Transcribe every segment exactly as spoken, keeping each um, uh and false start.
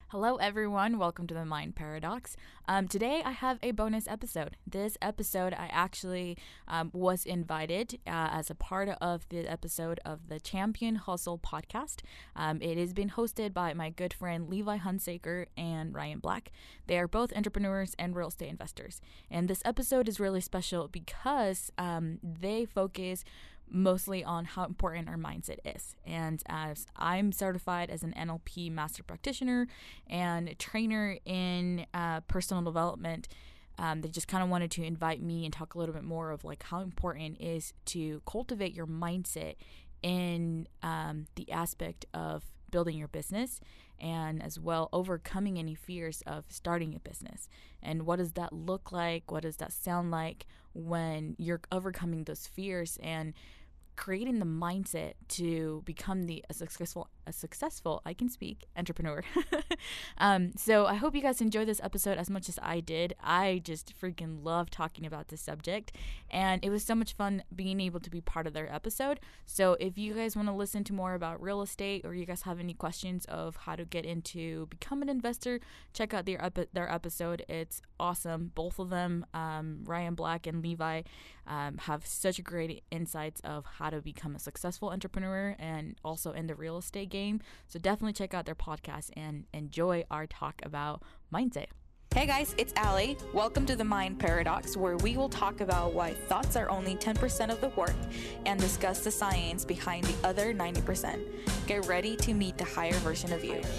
Hello, everyone. Welcome to the Mind Paradox. Um, today, I have a bonus episode. This episode, I actually um, was invited uh, as a part of the episode of the Champion Hustle podcast. Um, it is being hosted by my good friend Levi Hunsaker and Ryan Black. They are both entrepreneurs and real estate investors. And this episode is really special because um, they focus mostly on how important our mindset is. And as I'm certified as an N L P master practitioner and trainer in uh, personal development, um, they just kind of wanted to invite me and talk a little bit more of like how important it is to cultivate your mindset in um, the aspect of building your business and as well overcoming any fears of starting a business. And what does that look like? What does that sound like when you're overcoming those fears and creating the mindset to become the a successful a successful I can speak entrepreneur. um, so I hope you guys enjoy this episode as much as I did. I just freaking love talking about this subject, and it was so much fun being able to be part of their episode. So if you guys want to listen to more about real estate, or you guys have any questions of how to get into become an investor, check out their epi- their episode. It's awesome. Both of them, um, Ryan Black and Levi, um, have such great insights of how to become a successful entrepreneur and also in the real estate game. So definitely check out their podcast and enjoy our talk about mindset. Hey guys, it's Allie. Welcome to the Mind Paradox, where we will talk about why thoughts are only ten percent of the work and discuss the science behind the other ninety percent. Get ready to meet the higher version of you.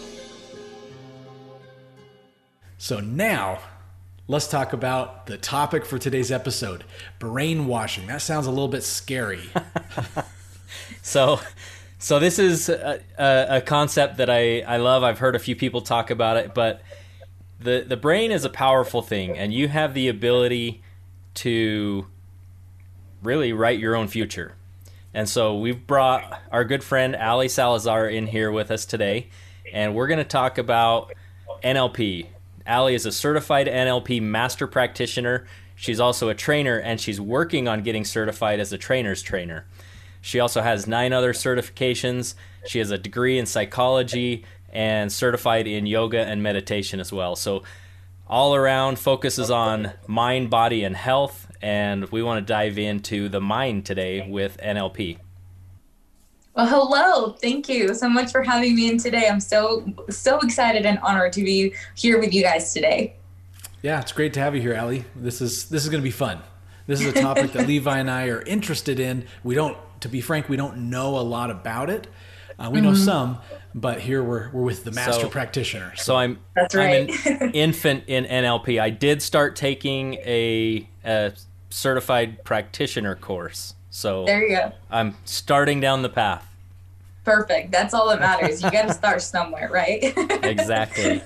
So now, let's talk about the topic for today's episode, brainwashing. That sounds a little bit scary. so so this is a, a, a concept that I, I love. I've heard a few people talk about it, but the, the brain is a powerful thing, and you have the ability to really write your own future. And so we've brought our good friend Ali Salazar in here with us today, and we're going to talk about N L P. Ali is a certified N L P master practitioner. She's also a trainer, and she's working on getting certified as a trainer's trainer. She also has nine other certifications. She has a degree in psychology and certified in yoga and meditation as well. So all around focuses on mind, body, and health, and we want to dive into the mind today with N L P. Well, hello. Thank you so much for having me in today. I'm so, so excited and honored to be here with you guys today. Yeah, it's great to have you here, Ali. This is this is going to be fun. This is a topic that Levi and I are interested in. We don't, to be frank, we don't know a lot about it. Uh, we mm-hmm. know some, but here we're we're with the master so, practitioner. So, so I'm That's right. I'm an infant in N L P. I did start taking a, a certified practitioner course. So there you go. I'm starting down the path. Perfect. That's all that matters. You got to start somewhere, right? Exactly.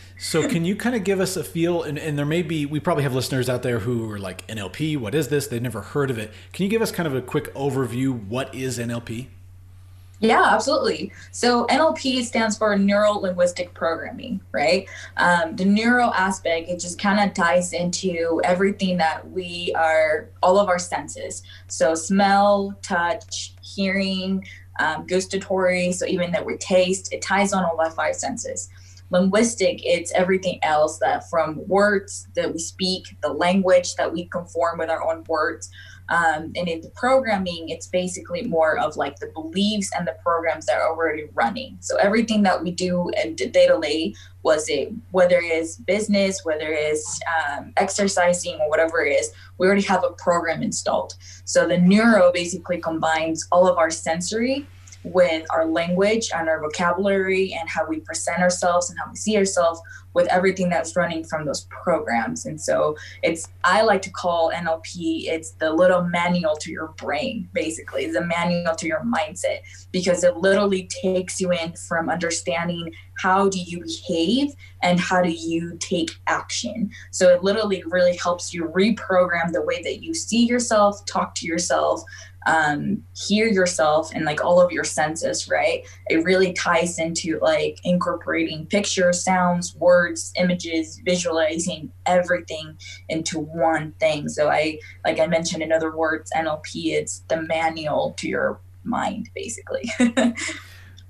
So can you kind of give us a feel, and, and there may be, we probably have listeners out there who are like, N L P, what is this? They've never heard of it. Can you give us kind of a quick overview? What is N L P? Yeah, absolutely. So N L P stands for Neuro Linguistic Programming, right? Um, the neuro aspect, it just kind of ties into everything that we are, all of our senses. So smell, touch, hearing, um, gustatory, so even that we taste, it ties on all our five senses. Linguistic, it's everything else that from words that we speak, the language that we conform with our own words. Um, and in the programming, it's basically more of like the beliefs and the programs that are already running. So everything that we do day-to-day, was it, whether it is business, whether it is um, exercising or whatever it is, we already have a program installed. So the neuro basically combines all of our sensory with our language and our vocabulary and how we present ourselves and how we see ourselves with everything that's running from those programs. And so it's, I like to call N L P, it's the little manual to your brain, basically. It's a manual to your mindset, because it literally takes you in from understanding how do you behave and how do you take action. So it literally really helps you reprogram the way that you see yourself, talk to yourself, um, hear yourself, and like all of your senses, right? It really ties into like incorporating pictures, sounds, words, images, visualizing everything into one thing. So I, like I mentioned, in other words, N L P, it's the manual to your mind, basically.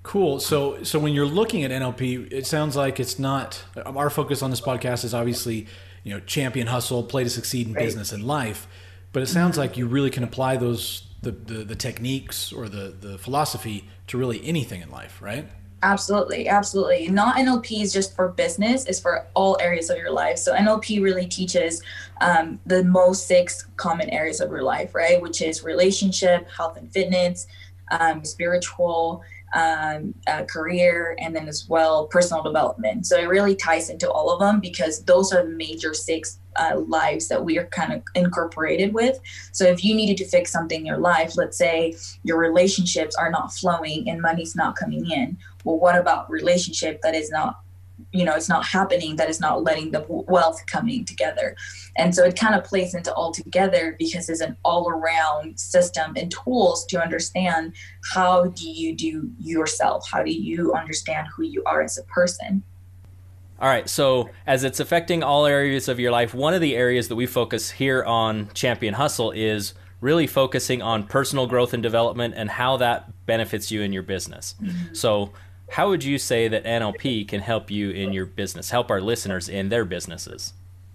Cool. So, so when you're looking at N L P, it sounds like it's not, our focus on this podcast is obviously, you know, champion hustle, play to succeed in Right. business and life. But it sounds like you really can apply those, the, the, the techniques or the, the philosophy to really anything in life, right? Absolutely, absolutely. Not N L P is just for business, it's for all areas of your life. So N L P really teaches um, the most six common areas of your life, right? Which is relationship, health and fitness, um, spiritual, um, uh, career, and then as well personal development. So it really ties into all of them because those are the major six uh, lives that we are kind of incorporated with. So if you needed to fix something in your life, let's say your relationships are not flowing and money's not coming in. Well, what about relationship that is not, you know, it's not happening, that is not letting the wealth coming together. And so it kind of plays into all together because it's an all around system and tools to understand how do you do yourself? How do you understand who you are as a person? All right, so as it's affecting all areas of your life, one of the areas that we focus here on Champion Hustle is really focusing on personal growth and development and how that benefits you in your business. Mm-hmm. So how would you say that N L P can help you in your business, help our listeners in their businesses?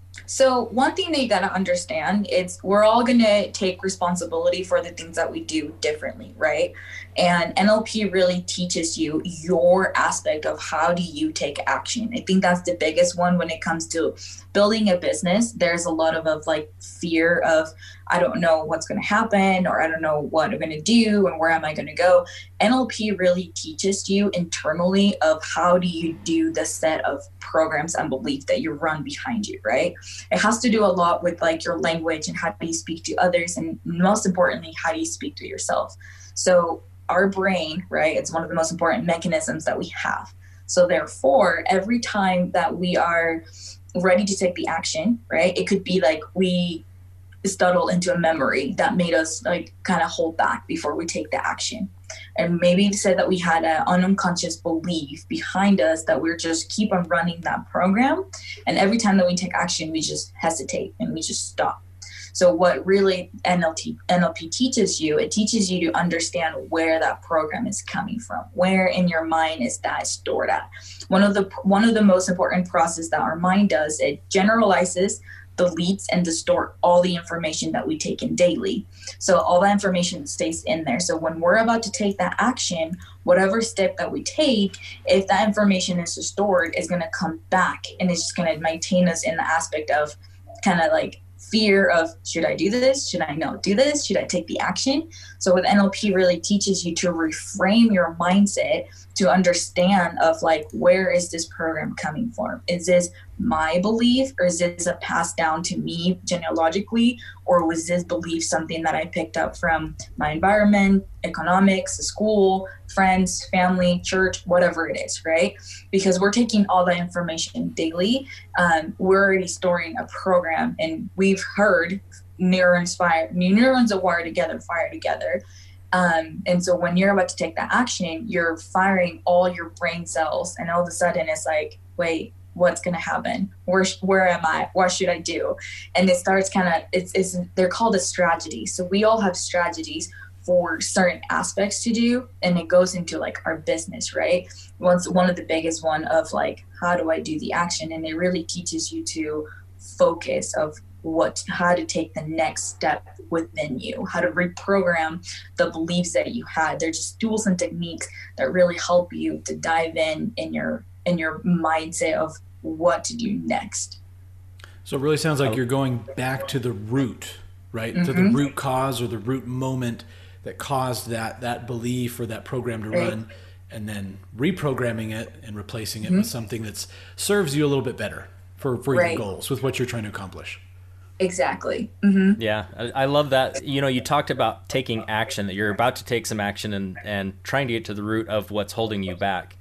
So one thing that you got to understand is we're all going to take responsibility for the things that we do differently, right? And N L P really teaches you your aspect of how do you take action. I think that's the biggest one when it comes to building a business. There's a lot of, of like fear of, I don't know what's going to happen, or I don't know what I'm going to do and where am I going to go. N L P really teaches you internally of how do you do the set of programs and beliefs that you run behind you, right? It has to do a lot with like your language and how do you speak to others, and most importantly, how do you speak to yourself. So our brain, right, it's one of the most important mechanisms that we have. So therefore, every time that we are ready to take the action, right, it could be like we settle into a memory that made us like kind of hold back before we take the action. And maybe to say that we had an unconscious belief behind us that we're just keep on running that program. And every time that we take action, we just hesitate and we just stop. So what really N L P, N L P teaches you, it teaches you to understand where that program is coming from. Where in your mind is that stored at? One of the one of the most important process that our mind does, it generalizes, deletes, and distort all the information that we take in daily. So all that information stays in there. So when we're about to take that action, whatever step that we take, if that information is stored, it's going to come back and it's just going to maintain us in the aspect of kind of like fear of, should I do this? Should I not do this? Should I take the action? So with N L P really teaches you to reframe your mindset to understand of like, where is this program coming from? Is this my belief, or is this a passed down to me genealogically, or was this belief something that I picked up from my environment, economics, school, friends, family, church, whatever it is, right? Because we're taking all that information daily. Um, we're already storing a program, and we've heard neurons fire, neurons that wire together, fire together. Um, and so when you're about to take that action, you're firing all your brain cells, and all of a sudden it's like, wait, what's going to happen? Where, where am I? What should I do? And it starts kind of, it's, it's, they're called a strategy. So we all have strategies for certain aspects to do, and it goes into like our business, right? Once one of the biggest one of like, how do I do the action? And it really teaches you to focus of what, how to take the next step within you, how to reprogram the beliefs that you had. They're just tools and techniques that really help you to dive in in your in your mindset of what to do next. So it really sounds like you're going back to the root, right? Mm-hmm. To the root cause or the root moment that caused that that belief or that program to right. run, and then reprogramming it and replacing it mm-hmm. with something that serves you a little bit better for, for right. your goals, with what you're trying to accomplish. Exactly. Mm-hmm. Yeah, I, I love that. You know, you talked about taking action, that you're about to take some action and, and trying to get to the root of what's holding you back.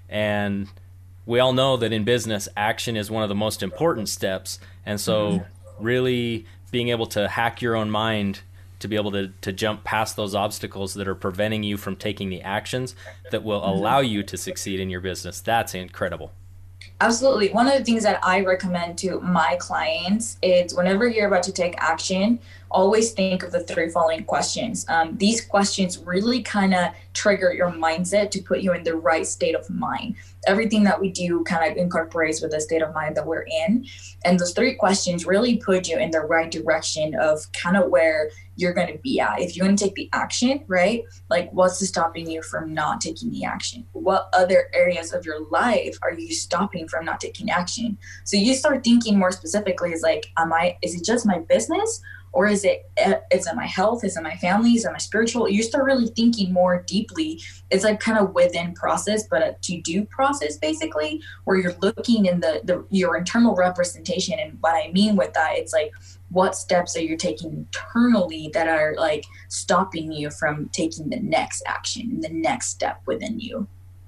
And we all know that in business, action is one of the most important steps. And so mm-hmm. really being able to hack your own mind to be able to, to jump past those obstacles that are preventing you from taking the actions that will mm-hmm. allow you to succeed in your business, that's incredible. Absolutely. One of the things that I recommend to my clients is whenever you're about to take action, always think of the three following questions. Um, these questions really kind of trigger your mindset to put you in the right state of mind. Everything that we do kind of incorporates with the state of mind that we're in. And those three questions really put you in the right direction of kind of where you're going to be at. If you're going to take the action, right? Like, what's stopping you from not taking the action? What other areas of your life are you stopping from not taking action? So you start thinking more specifically, is like, am I, is it just my business? Or is it, is it my health? Is it my family? Is it my spiritual? You start really thinking more deeply. It's like kind of within process, but a to-do process, basically, where you're looking in the, the your internal representation. And what I mean with that, it's like, what steps are you taking internally that are like stopping you from taking the next action, the next step within you?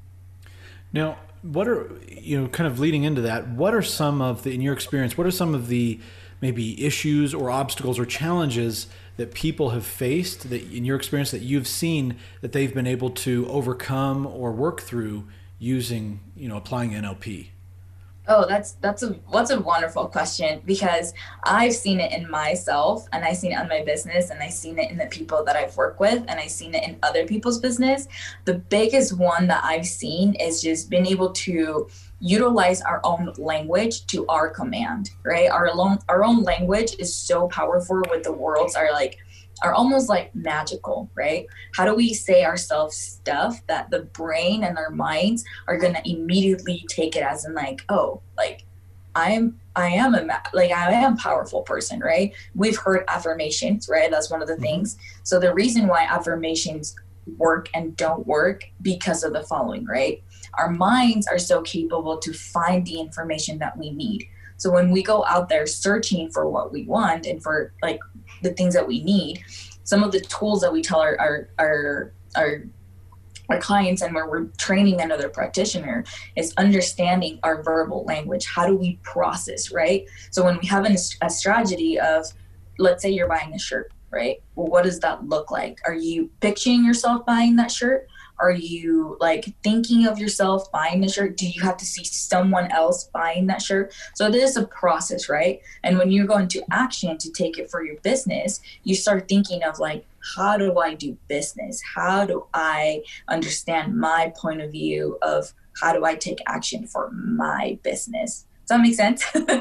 Now, what are, you know, kind of leading into that, what are some of the, in your experience, what are some of the maybe issues or obstacles or challenges that people have faced that in your experience that you've seen that they've been able to overcome or work through using, you know, applying N L P? Oh, that's that's a what's a wonderful question, because I've seen it in myself, and I've seen it in my business, and I've seen it in the people that I've worked with, and I've seen it in other people's business. The biggest one that I've seen is just being able to utilize our own language to our command, right? Our own our own language is so powerful with the words are like are almost like magical, right? How do we say ourselves stuff that the brain and our minds are going to immediately take it as in like, oh, like I'm, I am a, like I am a powerful person, right? We've heard affirmations, right? That's one of the things. So the reason why affirmations work and don't work because of the following, right? Our minds are so capable to find the information that we need. So when we go out there searching for what we want and for like the things that we need, some of the tools that we tell our our our, our, our clients and where we're training another practitioner is understanding our verbal language. How do we process, right? So when we have an, a strategy of, let's say you're buying a shirt, right? Well, what does that look like? Are you picturing yourself buying that shirt? Are you like thinking of yourself buying the shirt? Do you have to see someone else buying that shirt? So there's a process, right? And when you go into action to take it for your business, you start thinking of like, how do I do business? How do I understand my point of view of how do I take action for my business? Does that make sense?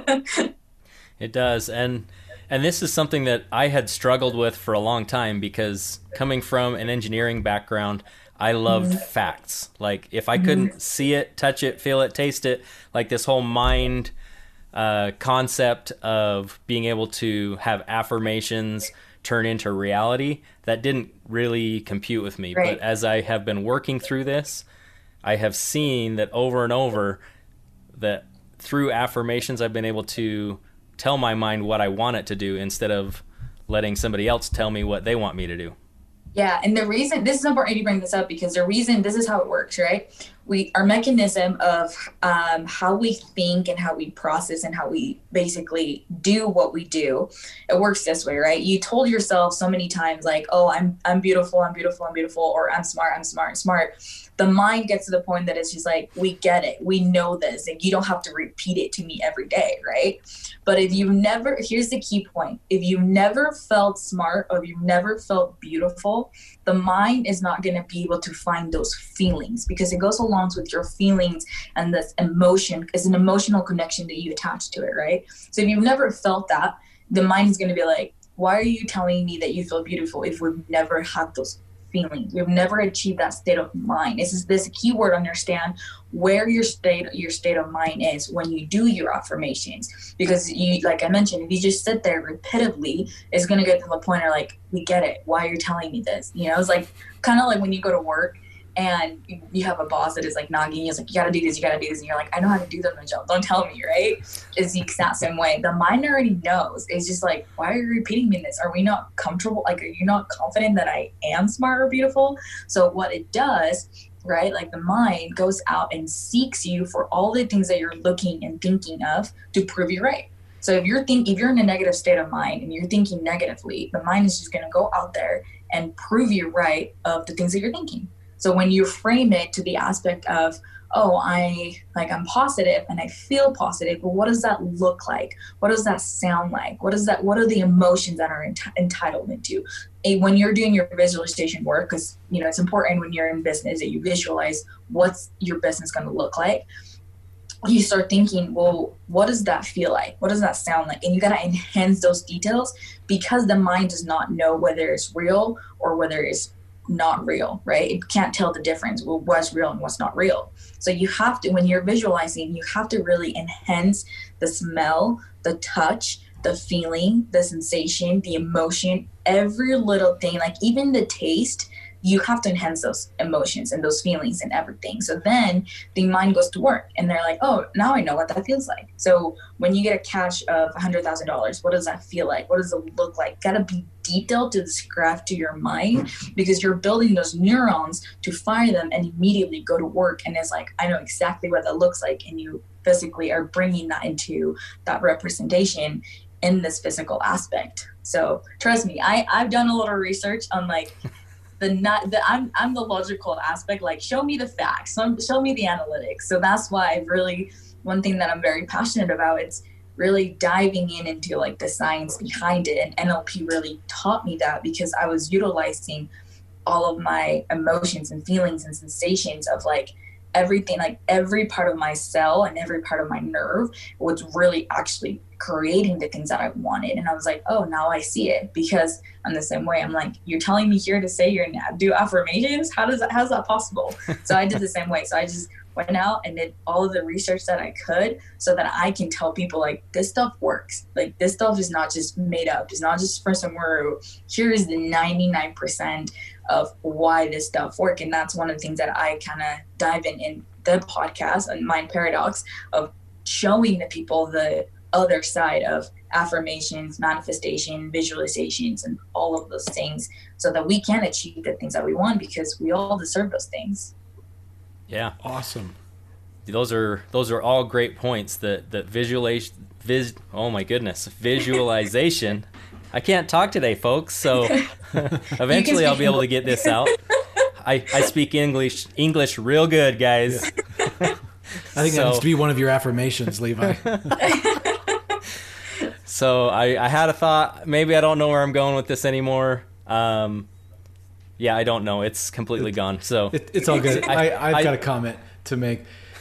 It does. And and this is something that I had struggled with for a long time, because coming from an engineering background, I loved mm-hmm. facts. Like if I couldn't mm-hmm. see it, touch it, feel it, taste it, like this whole mind uh, concept of being able to have affirmations turn into reality, that didn't really compute with me. Right. But as I have been working through this, I have seen that over and over that through affirmations, I've been able to tell my mind what I want it to do instead of letting somebody else tell me what they want me to do. Yeah, and the reason, this is important you bring this up, because the reason, this is how it works, right? We, our mechanism of um, how we think and how we process and how we basically do what we do, it works this way, right? You told yourself so many times like, oh, I'm I'm beautiful, I'm beautiful, I'm beautiful, or I'm smart, I'm smart, I'm smart. The mind gets to the point that it's just like, we get it. We know this. Like, you don't have to repeat it to me every day, right? But if you've never, here's the key point. If you've never felt smart or you've never felt beautiful, the mind is not going to be able to find those feelings, because it goes along with your feelings, and this emotion is an emotional connection that you attach to it, right? So if you've never felt that, the mind is going to be like, why are you telling me that you feel beautiful if we've never had those feelings? We've never achieved that state of mind. This is this keyword, understand where your state your state of mind is when you do your affirmations. Because you, like I mentioned, if you just sit there repeatedly, it's gonna get to the point where like, we get it. Why are you telling me this? You know, it's like kind of like when you go to work and you have a boss that is like nagging you, it's like, you gotta do this, you gotta do this, and you're like, I know how to do that in my job, don't tell me, right? It's the exact same way. The mind already knows. It's just like, why are you repeating me this? Are we not comfortable? Like, are you not confident that I am smart or beautiful? So what it does, right, like the mind goes out and seeks you for all the things that you're looking and thinking of to prove you right. So if you're think if you're in a negative state of mind and you're thinking negatively, the mind is just gonna go out there and prove you right of the things that you're thinking. So when you frame it to the aspect of, oh, I like I'm positive and I feel positive, but what does that look like? What does that sound like? What is that? What are the emotions that are ent- entitlement to? And when you're doing your visualization work, because you know it's important when you're in business that you visualize what's your business going to look like. You start thinking, well, what does that feel like? What does that sound like? And you got to enhance those details because the mind does not know whether it's real or whether it's not real, right? It can't tell the difference. Well, what's real and what's not real. So you have to, when you're visualizing, you have to really enhance the smell, the touch, the feeling, the sensation, the emotion, every little thing, like even the taste. You have to enhance those emotions and those feelings and everything. So then the mind goes to work and they're like, oh, now I know what that feels like. So when you get a cash of one hundred thousand dollars, what does that feel like? What does it look like? Got to be detailed to describe to your mind because you're building those neurons to fire them and immediately go to work. And it's like, I know exactly what that looks like. And you physically are bringing that into that representation in this physical aspect. So trust me, I, I've done a little research on like, The not the I'm I'm the logical aspect. Like, show me the facts, show, show me the analytics. So that's why I really one thing that I'm very passionate about. It's really diving in into like the science behind it, and N L P really taught me that because I was utilizing all of my emotions and feelings and sensations of like everything, like every part of my cell and every part of my nerve was really actually creating the things that I wanted. And I was like, oh, now I see it. Because I'm the same way. I'm like, you're telling me here to say you're gonna do affirmations? How does that, how's that possible? So I did the same way. So I just went out and did all of the research that I could so that I can tell people like this stuff works. Like this stuff is not just made up. It's not just for somewhere. Here is the ninety-nine percent of why this stuff works. And that's one of the things that I kind of dive in in the podcast and Mind Paradox of showing the people the other side of affirmations, manifestation, visualizations, and all of those things so that we can achieve the things that we want because we all deserve those things. Yeah. Awesome. Those are those are all great points. That that visualization, vis. Oh my goodness, visualization. I can't talk today, folks. So eventually I'll be able to get this out. I, I speak English English real good, guys. Yeah. I think so, that needs to be one of your affirmations, Levi. So I, I had a thought. Maybe I don't know where I'm going with this anymore. Um, yeah, I don't know. It's completely gone. So it, it's all good. I, I've I, got a comment to make.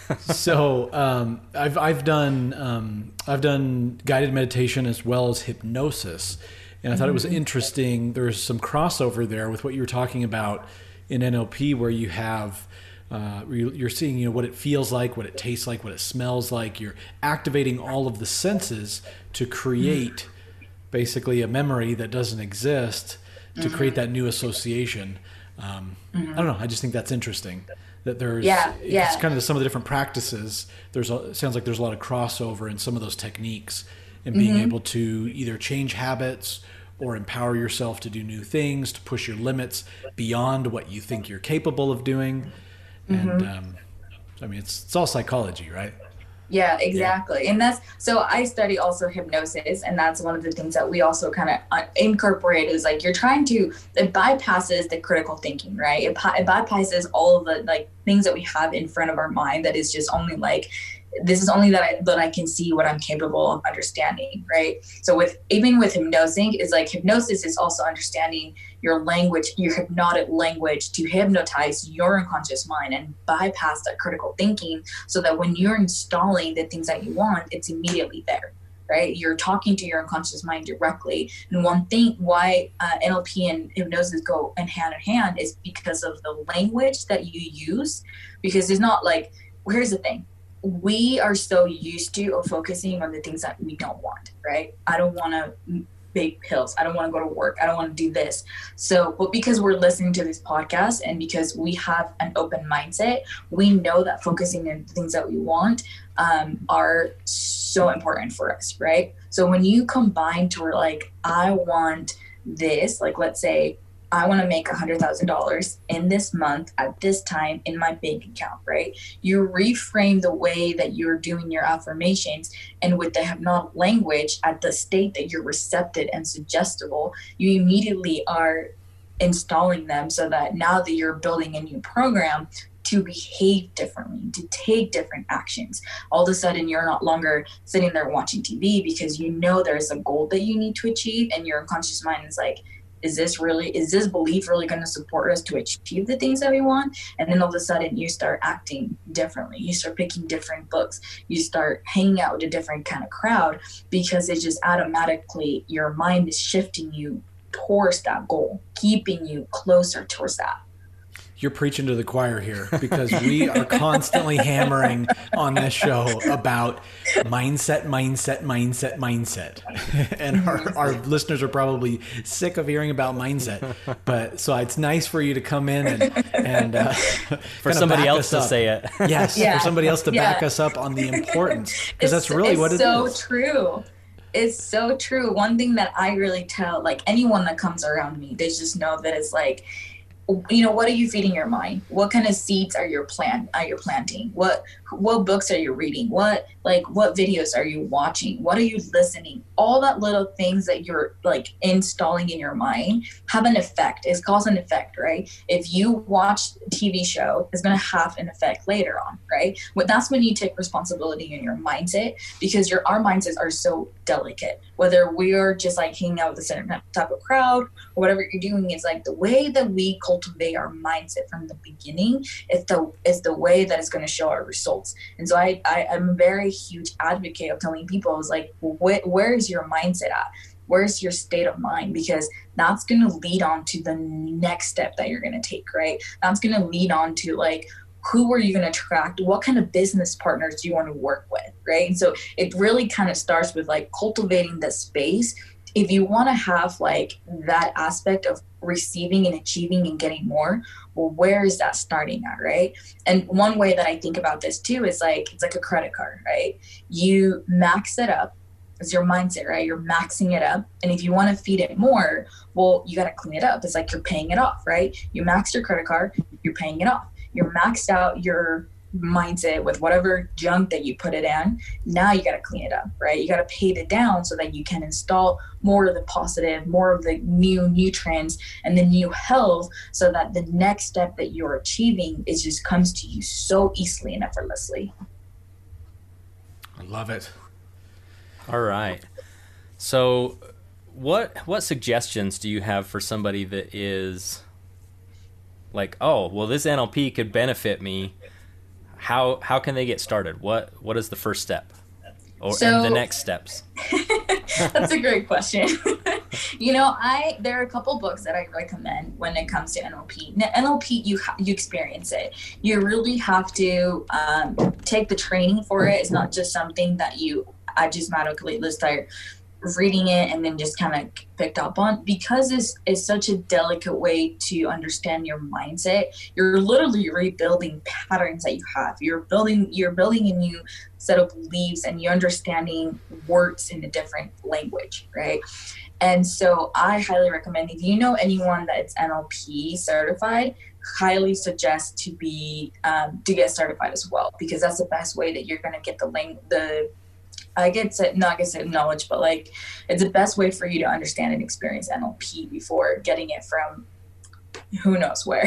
So um, I've I've done um, I've done guided meditation as well as hypnosis, and I thought it was interesting. There's some crossover there with what you were talking about in N L P, where you have. Uh, you're seeing, you know, what it feels like, what it tastes like, what it smells like. You're activating all of the senses to create basically a memory that doesn't exist, to mm-hmm. create that new association. Um, mm-hmm. I don't know. I just think that's interesting. That there's, yeah, yeah. it's kind of some of the different practices. There's, a, it sounds like there's a lot of crossover in some of those techniques, and being mm-hmm. able to either change habits or empower yourself to do new things, to push your limits beyond what you think you're capable of doing. And mm-hmm. um, I mean, it's it's all psychology, right? Yeah, exactly. Yeah. And that's, so I study also hypnosis, and that's one of the things that we also kind of incorporate is like, you're trying to, it bypasses the critical thinking, right? It, it bypasses all of the like things that we have in front of our mind that is just only like, this is only that I, that I can see what I'm capable of understanding, right? So with, even with hypnosing, is like hypnosis is also understanding your language, your hypnotic language to hypnotize your unconscious mind and bypass that critical thinking so that when you're installing the things that you want, it's immediately there, right? You're talking to your unconscious mind directly. And one thing why uh, N L P and hypnosis go in hand in hand is because of the language that you use, because it's not like, well, here's the thing. We are so used to of focusing on the things that we don't want, right? I don't want to bake pills. I don't want to go to work. I don't want to do this. So, but because we're listening to this podcast and because we have an open mindset, we know that focusing on things that we want um, are so important for us, right? So when you combine to where like, I want this, like let's say, I want to make one hundred thousand dollars in this month at this time in my bank account, right? You reframe the way that you're doing your affirmations, and with the hypnotic language at the state that you're receptive and suggestible, you immediately are installing them so that now that you're building a new program, to behave differently, to take different actions. All of a sudden, you're not longer sitting there watching T V because you know there's a goal that you need to achieve, and your unconscious mind is like, is this really, is this belief really going to support us to achieve the things that we want? And then all of a sudden you start acting differently. You start picking different books. You start hanging out with a different kind of crowd because it just automatically, your mind is shifting you towards that goal, keeping you closer towards that. You're preaching to the choir here, because we are constantly hammering on this show about mindset, mindset, mindset, mindset. And our, our listeners are probably sick of hearing about mindset. But so it's nice for you to come in and, and uh, for somebody else to say it. Yes, yeah. for somebody else to yeah. back us up on the importance, because that's really it's what it so is. so true. It's so true. One thing that I really tell, like anyone that comes around me, they just know that it's like, you know, what are you feeding your mind? What kind of seeds are you plant are you planting? What what books are you reading? What like what videos are you watching? What are you listening? All that little things that you're like installing in your mind have an effect. It's cause and effect, right? If you watch a T V show, it's gonna have an effect later on, right? But that's when you take responsibility in your mindset, because your our mindsets are so delicate. Whether we're just like hanging out with a certain type of crowd or whatever you're doing, is like the way that we cultivate our mindset from the beginning is the is the way that is going to show our results. And so I, I I'm a very huge advocate of telling people, is like, wh- where is your mindset at? Where's your state of mind? Because that's going to lead on to the next step that you're going to take, right? That's going to lead on to like, who are you going to attract? What kind of business partners do you want to work with, right? And so it really kind of starts with like cultivating the space. If you want to have like that aspect of receiving and achieving and getting more, well, where is that starting at, right? And one way that I think about this too is like, it's like a credit card, right? You max it up. It's your mindset, right? You're maxing it up. And if you want to feed it more, well, you got to clean it up. It's like you're paying it off, right? You maxed your credit card, you're paying it off. You're maxed out your mindset with whatever junk that you put it in. Now you got to clean it up, right? You got to pay it down so that you can install more of the positive, more of the new nutrients and the new health, so that the next step that you're achieving is just comes to you so easily and effortlessly. I love it. All right. So what what suggestions do you have for somebody that is like, oh, well, this N L P could benefit me? How how can they get started? What what is the first step, or So- and the next steps? That's a great question. You know, I there are a couple books that I recommend when it comes to N L P. Now, N L P, you ha- you experience it. You really have to um, take the training for it. It's not just something that you I just magically start reading it and then just kind of picked up on, because it's, it's such a delicate way to understand your mindset. You're literally rebuilding patterns that you have. You're building you're building a new set of beliefs, and you're understanding words in a different language, right? And so I highly recommend, if you know anyone that's N L P certified, highly suggest to be um, to get certified as well, because that's the best way that you're going to get the lang- the I get to not get to knowledge, but like it's the best way for you to understand and experience N L P before getting it from who knows where.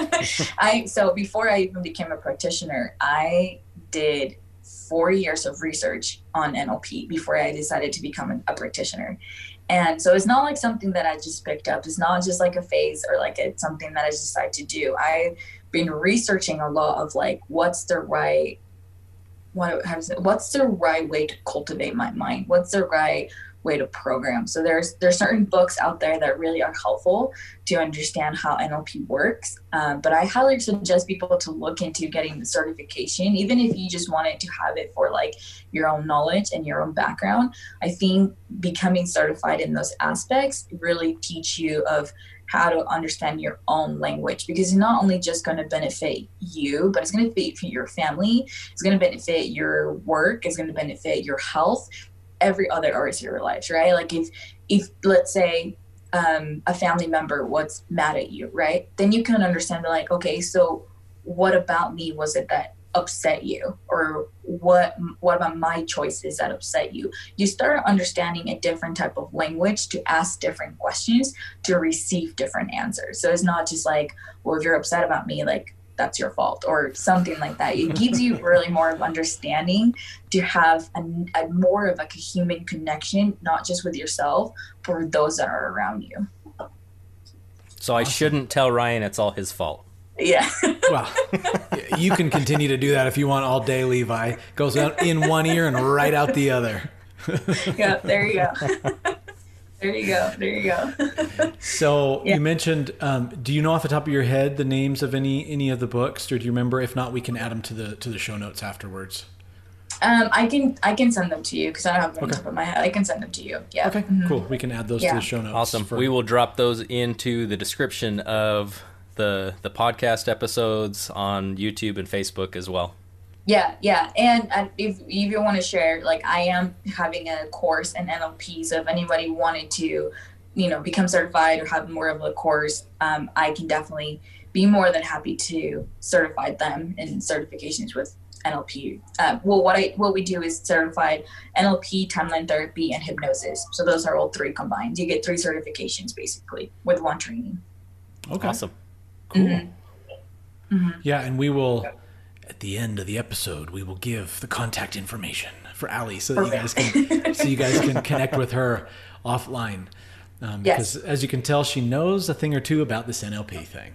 I so before I even became a practitioner, I did four years of research on N L P before I decided to become a practitioner. And so it's not like something that I just picked up. It's not just like a phase or like it's something that I just decided to do. I've been researching a lot of like what's the right what how does it, what's the right way to cultivate my mind? What's the right way to program? So there's there's certain books out there that really are helpful to understand how N L P works. Um, but I highly suggest people to look into getting the certification, even if you just wanted to have it for like your own knowledge and your own background. I think becoming certified in those aspects really teach you of how to understand your own language, because it's not only just going to benefit you, but it's going to benefit your family. It's going to benefit your work. It's going to benefit your health, every other area of your life, right? Like if, if let's say um, a family member was mad at you, right? Then you can understand like, okay, so what about me was it that upset you, or what what about my choices that upset you? You start understanding a different type of language to ask different questions to receive different answers. So it's not just like, well, if you're upset about me, like that's your fault or something like that. It gives you really more of understanding to have a, a more of like a human connection, not just with yourself, but with those that are around you. So I shouldn't tell Ryan it's all his fault. Yeah. Well, you can continue to do that if you want all day, Levi. Goes out in one ear and right out the other. Yeah, there you go. There you go. There you go. So yeah. you mentioned, um, do you know off the top of your head the names of any any of the books, or do you remember? If not, we can add them to the to the show notes afterwards. Um, I can I can send them to you because I don't have them Okay. on top of my head. I can send them to you. Yeah. Okay, Mm-hmm. cool. We can add those Yeah. to the show notes. Awesome. for- We will drop those into the description of the the podcast episodes on YouTube and Facebook as well. Yeah, yeah, and, and if, if you want to share, like I am having a course in N L P, so if anybody wanted to, you know, become certified or have more of a course, um, I can definitely be more than happy to certify them in certifications with N L P. Uh, well, what I what we do is certified N L P, timeline therapy, and hypnosis. So those are all three combined. You get three certifications basically with one training. Okay, Awesome. cool. Mm-hmm. Mm-hmm. Yeah, and we will, at the end of the episode, we will give the contact information for Allie so that you guys can so you guys can connect with her offline. Um, Yes. Because as you can tell, she knows a thing or two about this N L P thing.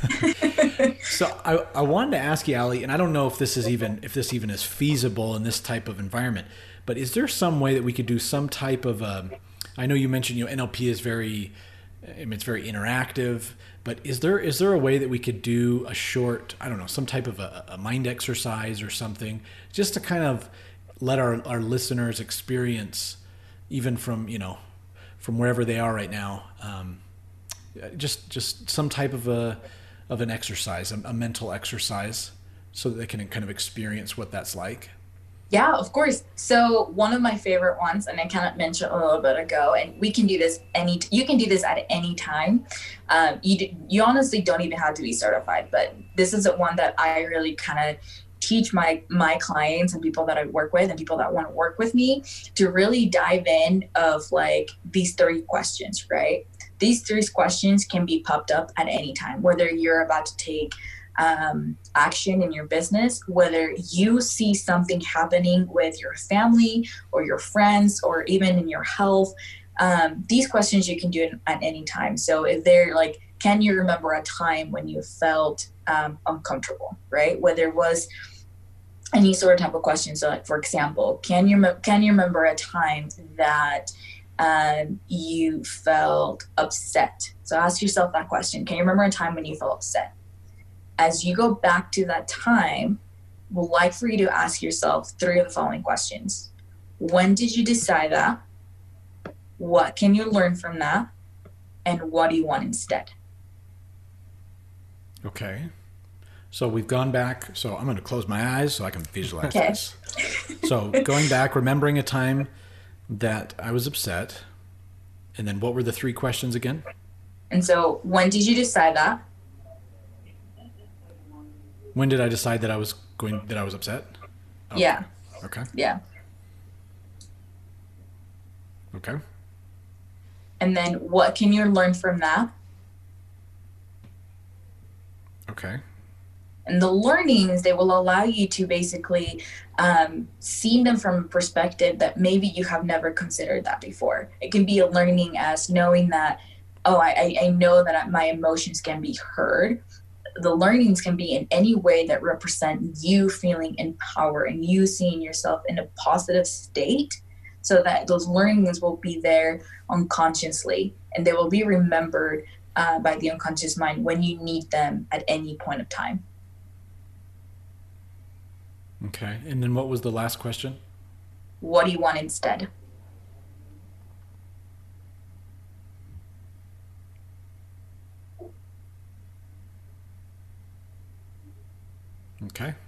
So I, I wanted to ask you, Allie, and I don't know if this is even if this even is feasible in this type of environment, but is there some way that we could do some type of um, I know you mentioned, you know, N L P is very I mean, it's very interactive, but is there is there a way that we could do a short, I don't know, some type of a, a mind exercise or something, just to kind of let our, our listeners experience, even from, you know, from wherever they are right now, um, just just some type of a of an exercise, a, a mental exercise, so that they can kind of experience what that's like? Yeah, of course. So one of my favorite ones, and I kind of mentioned a little bit ago, and we can do this any, you can do this at any time. Um, you, do, you honestly don't even have to be certified, but this is the one that I really kind of teach my, my clients and people that I work with and people that want to work with me to really dive in of like these three questions, right? These three questions can be popped up at any time, whether you're about to take um, action in your business, whether you see something happening with your family or your friends, or even in your health. Um, these questions you can do it at any time. So if they're like, can you remember a time when you felt um, uncomfortable, right? Whether it was any sort of type of question. So like, for example, can you, can you remember a time that um, you felt upset? So ask yourself that question. Can you remember a time when you felt upset? As you go back to that time, we'd like for you to ask yourself three of the following questions. When did you decide that? What can you learn from that? And what do you want instead? Okay. So we've gone back. So I'm going to close my eyes so I can visualize Okay. this. So going back, remembering a time that I was upset. And then what were the three questions again? And so when did you decide that? When did I decide that I was going, that I was upset? Oh, Yeah. Okay. Yeah. Okay. And then what can you learn from that? Okay. And the learnings, they will allow you to basically um, see them from a perspective that maybe you have never considered that before. It can be a learning as knowing that, oh, I, I know that my emotions can be heard. The learnings can be in any way that represent you feeling empowered and you seeing yourself in a positive state, so that those learnings will be there unconsciously and they will be remembered uh, by the unconscious mind when you need them at any point of time. Okay. And then what was the last question? What do you want instead? Okay.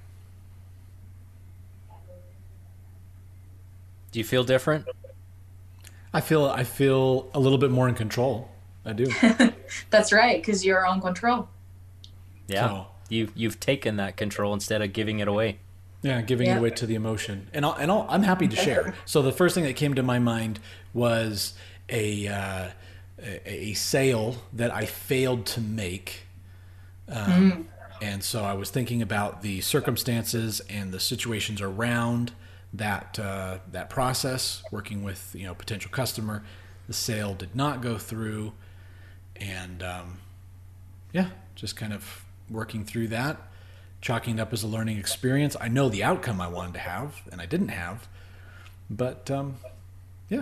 Do you feel different? I feel, I feel a little bit more in control. I do. That's right, because you're on control. Yeah. So, You you've taken that control instead of giving it away. yeah, giving Yeah. it away to the emotion, and I'll, and I'll, I'm happy to share. So the first thing that came to my mind was a uh, a, a sale that I failed to make. Um, And so I was thinking about the circumstances and the situations around that uh, that process, working with, you know, potential customer. The sale did not go through, and um, yeah, just kind of working through that, chalking it up as a learning experience. I know the outcome I wanted to have, and I didn't have, but um, yeah,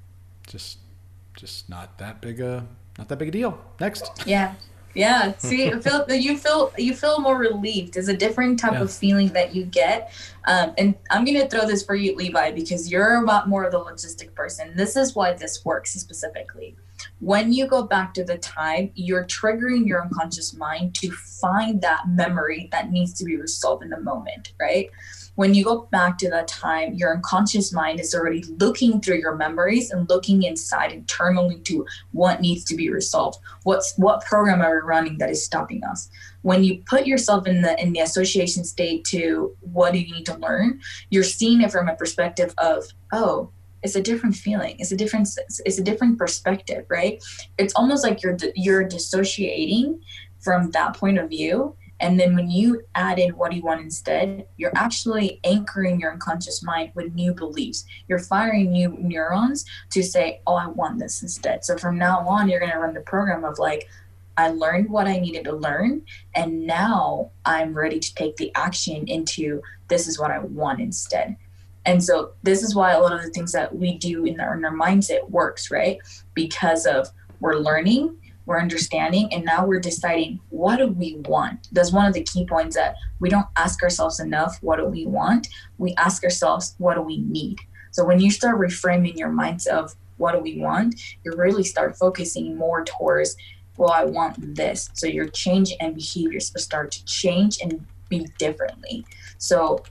just just not that big a not that big a deal. Next. Yeah. Yeah. See, you feel you feel you feel more relieved. It's a different type Yeah. of feeling that you get. Um, and I'm gonna throw this for you, Levi, because you're a lot more of the logistic person. This is why this works specifically. When you go back to the time, you're triggering your unconscious mind to find that memory that needs to be resolved in the moment, right? When you go back to that time, your unconscious mind is already looking through your memories and looking inside internally to what needs to be resolved. What's what program are we running that is stopping us? When you put yourself in the in the association state to what do you need to learn, you're seeing it from a perspective of, oh, it's a different feeling. It's a different it's a different perspective, right? It's almost like you're you're dissociating from that point of view. And then when you add in what do you want instead, you're actually anchoring your unconscious mind with new beliefs. You're firing new neurons to say, oh, I want this instead. So from now on, you're going to run the program of like, I learned what I needed to learn, and now I'm ready to take the action into this is what I want instead. And so this is why a lot of the things that we do in our, in our mindset works, right? Because of we're learning, we're understanding, and now we're deciding, what do we want? That's one of the key points, that we don't ask ourselves enough, what do we want? We ask ourselves, what do we need? So when you start reframing your minds of what do we want, you really start focusing more towards, well, I want this. So your change and behaviors will start to change and be differently. So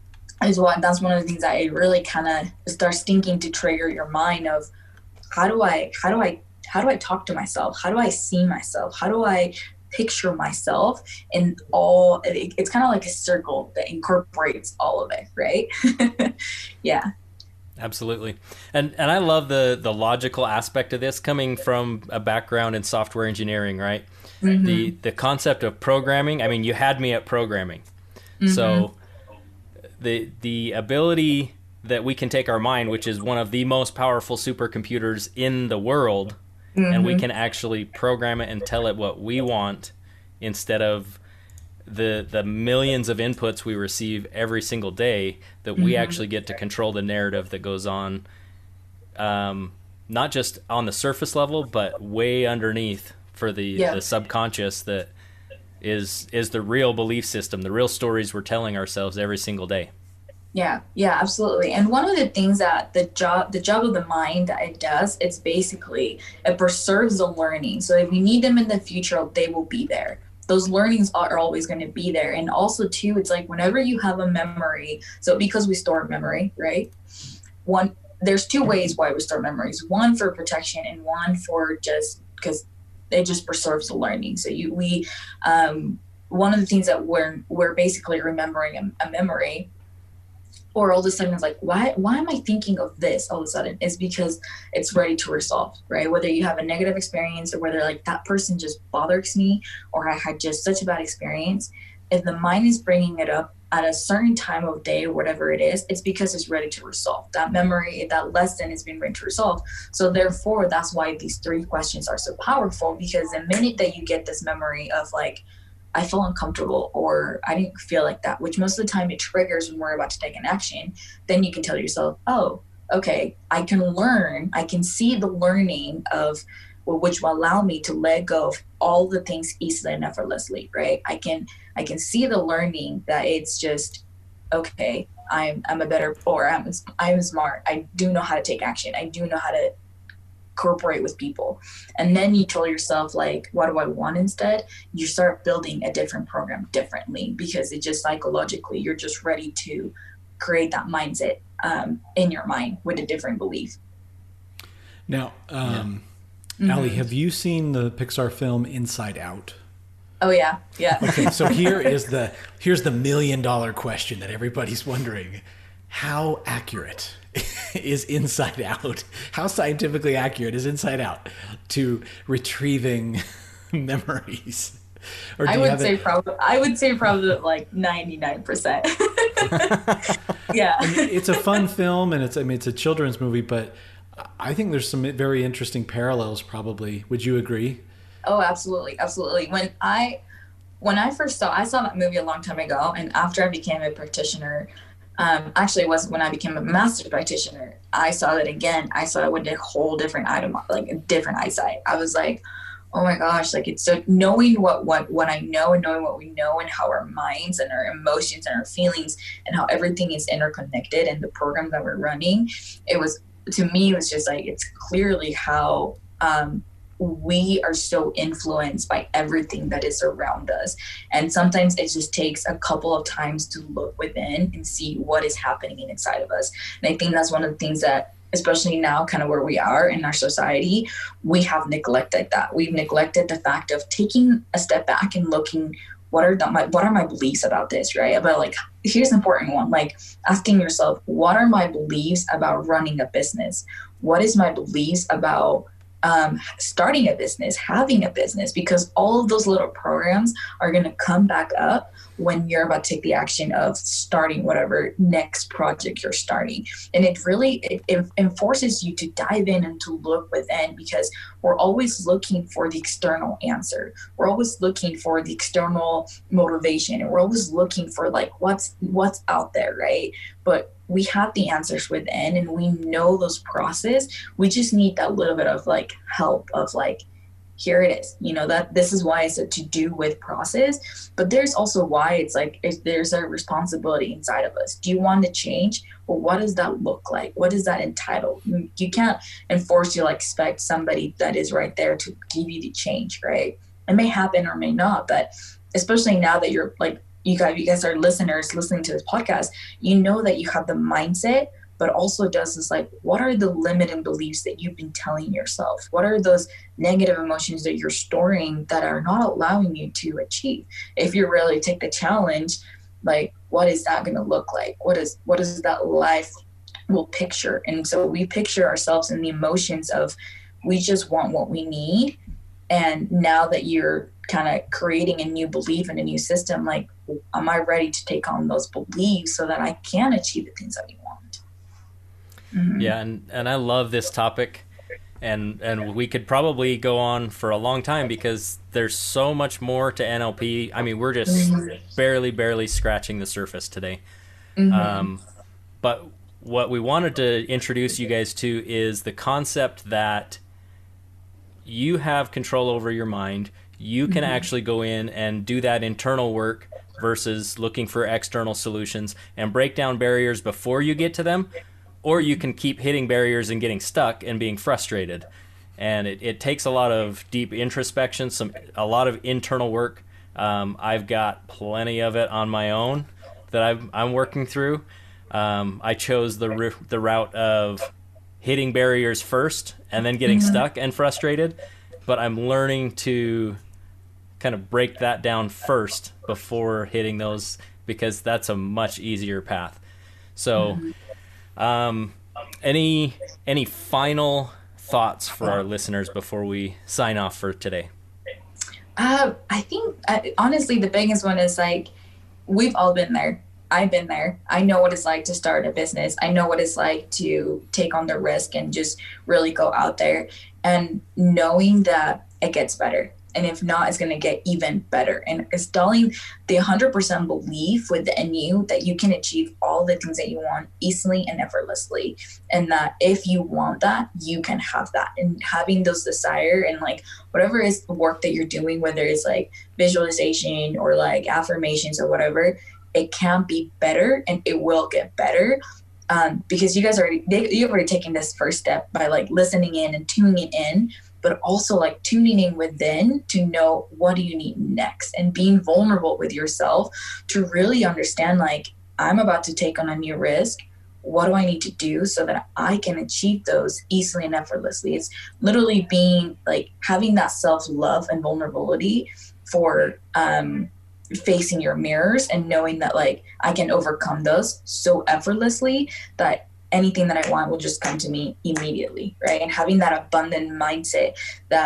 is what that's one of the things that it really kind of starts thinking to trigger your mind of how do I, how do I, how do I talk to myself? How do I see myself? How do I picture myself? And all, it, it's kind of like a circle that incorporates all of it, right? Yeah. Absolutely. And and I love the the logical aspect of this, coming from a background in software engineering, right? Mm-hmm. The the concept of programming, I mean, you had me at programming. Mm-hmm. So the the ability that we can take our mind, which is one of the most powerful supercomputers in the world, mm-hmm. and we can actually program it and tell it what we want instead of the the millions of inputs we receive every single day, that we mm-hmm. actually get to control the narrative that goes on, um, not just on the surface level, but way underneath for the, yeah. the subconscious that is is the real belief system, the real stories we're telling ourselves every single day. Yeah, yeah, absolutely. And one of the things that the job the job of the mind that it does, it's basically, it preserves the learning. So if you need them in the future, they will be there. Those learnings are always going to be there. And also too, it's like whenever you have a memory, so because we store memory, right? One, there's two ways why we store memories. One for protection and one for just because it just preserves the learning. So you, we, um, one of the things that we're, we're basically remembering a, a memory, or all of a sudden it's like, why, why am I thinking of this all of a sudden? It's because it's ready to resolve, right? Whether you have a negative experience or whether like that person just bothers me, or I had just such a bad experience. If the mind is bringing it up at a certain time of day or whatever it is, it's because it's ready to resolve. That memory, that lesson is being ready to resolve. So therefore, that's why these three questions are so powerful, because the minute that you get this memory of like, I feel uncomfortable, or I didn't feel like that, which most of the time it triggers when we're about to take an action, then you can tell yourself, oh, okay, I can learn, I can see the learning of, well, which will allow me to let go of all the things easily and effortlessly, right? I can, I can see the learning that it's just, okay, I'm, I'm a better, or I'm, I'm smart. I do know how to take action. I do know how to cooperate with people. And then you tell yourself like, what do I want instead? You start building a different program differently, because it just psychologically, you're just ready to create that mindset um, in your mind with a different belief. Now, um, yeah. Allie, mm-hmm. have you seen the Pixar film Inside Out? Oh yeah. Yeah. Okay. So here is the, here's the million dollar question that everybody's wondering. How accurate is Inside Out? How scientifically accurate is Inside Out to retrieving memories? Or do I you would have say it? probably I would say probably like ninety-nine percent. Yeah. I mean, it's a fun film, and it's I mean it's a children's movie, but I think there's some very interesting parallels. Probably, would you agree? Oh, absolutely, absolutely. When I when I first saw I saw that movie a long time ago, and after I became a practitioner, um, actually it was when I became a master practitioner, I saw that again. I saw it with a whole different item, like a different eyesight. I was like, oh my gosh, like it's so knowing what what what I know and knowing what we know and how our minds and our emotions and our feelings and how everything is interconnected and the program that we're running. It was to me, it was just like it's clearly how um, we are so influenced by everything that is around us. And sometimes it just takes a couple of times to look within and see what is happening inside of us. And I think that's one of the things that, especially now kind of where we are in our society, we have neglected that. We've neglected the fact of taking a step back and looking, what are the, my, what are my beliefs about this, right? About like, here's an important one, like asking yourself, what are my beliefs about running a business? What is my beliefs about um, starting a business, having a business? Because all of those little programs are going to come back up when you're about to take the action of starting whatever next project you're starting. And it really, it, it, it forces you to dive in and to look within, because we're always looking for the external answer. We're always looking for the external motivation, and we're always looking for like, what's, what's out there, right? But we have the answers within, and we know those process. We just need that little bit of like help of like, here it is, you know, that this is why it's a to do with process, but there's also why it's like, if there's a responsibility inside of us. Do you want to change? Well, what does that look like? What does that entitle? You can't enforce, you like expect somebody that is right there to give you the change, right? It may happen or may not, but especially now that you're like, you guys, you guys are listeners listening to this podcast, you know that you have the mindset, but also does this like, what are the limiting beliefs that you've been telling yourself? What are those negative emotions that you're storing that are not allowing you to achieve? If you really take the challenge, like, what is that going to look like? What is, what is that life will picture? And so we picture ourselves in the emotions of, we just want what we need. And now that you're kind of creating a new belief and a new system, like, am I ready to take on those beliefs so that I can achieve the things that we want? Mm-hmm. Yeah, and, and I love this topic, and and we could probably go on for a long time because there's so much more to N L P. I mean, we're just mm-hmm. barely, barely scratching the surface today. Mm-hmm. Um, but what we wanted to introduce you guys to is the concept that you have control over your mind. You can mm-hmm. actually go in and do that internal work versus looking for external solutions and break down barriers before you get to them. Or you can keep hitting barriers and getting stuck and being frustrated. And it, it takes a lot of deep introspection, some a lot of internal work. Um, I've got plenty of it on my own that I've, I'm working through. Um, I chose the the route of hitting barriers first and then getting mm-hmm. stuck and frustrated. But I'm learning to kind of break that down first before hitting those, because that's a much easier path. So... Mm-hmm. Um, any any final thoughts for our listeners before we sign off for today? Uh, I think, uh, honestly, the biggest one is like, we've all been there. I've been there. I know what it's like to start a business. I know what it's like to take on the risk and just really go out there, and knowing that it gets better. And if not, it's going to get even better. And installing the one hundred percent belief within you that you can achieve all the things that you want easily and effortlessly. And that if you want that, you can have that. And having those desire and like whatever is the work that you're doing, whether it's like visualization or like affirmations or whatever, it can be better and it will get better. Um, because you guys are already, they, you've already taken this first step by like listening in and tuning in, but also like tuning in within to know what do you need next, and being vulnerable with yourself to really understand, like, I'm about to take on a new risk. What do I need to do so that I can achieve those easily and effortlessly? It's literally being like having that self-love and vulnerability for um, facing your mirrors and knowing that like I can overcome those so effortlessly that anything that I want will just come to me immediately, right? And having that abundant mindset that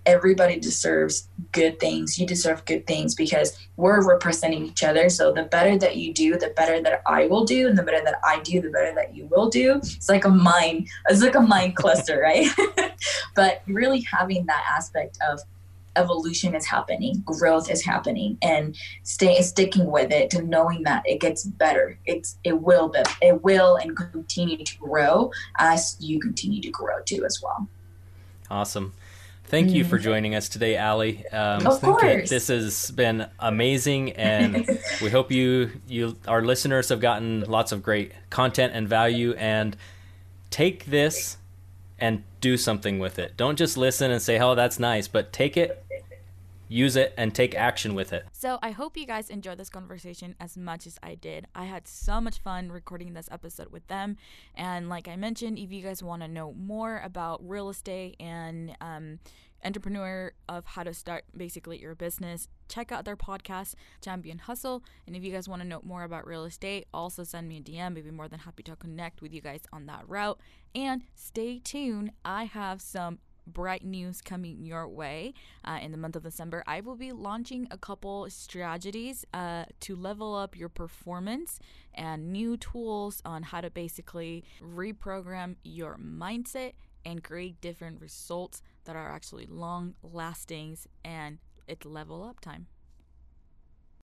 everybody deserves good things. You deserve good things because we're representing each other. So the better that you do, the better that I will do, and the better that I do, the better that you will do. It's like a mind, it's like a mind cluster, right? But really having that aspect of evolution is happening, growth is happening, and stay sticking with it, to knowing that it gets better. It's it will be, it will and continue to grow as you continue to grow too as well. Awesome. Thank you for joining us today, Allie. Um, of course. This has been amazing, and we hope you, you, our listeners, have gotten lots of great content and value. And take this and do something with it. Don't just listen and say, "Oh, that's nice," but take it, use it, and take action with it. So I hope you guys enjoyed this conversation as much as I did. I had so much fun recording this episode with them. And like I mentioned, if you guys want to know more about real estate and um, entrepreneur of how to start basically your business, check out their podcast, Champion Hustle. And if you guys want to know more about real estate, also send me a D M. I'd be more than happy to connect with you guys on that route. And stay tuned. I have some bright news coming your way uh, in the month of December. I will be launching a couple strategies uh, to level up your performance and new tools on how to basically reprogram your mindset and create different results that are actually long lasting, and it's level up time.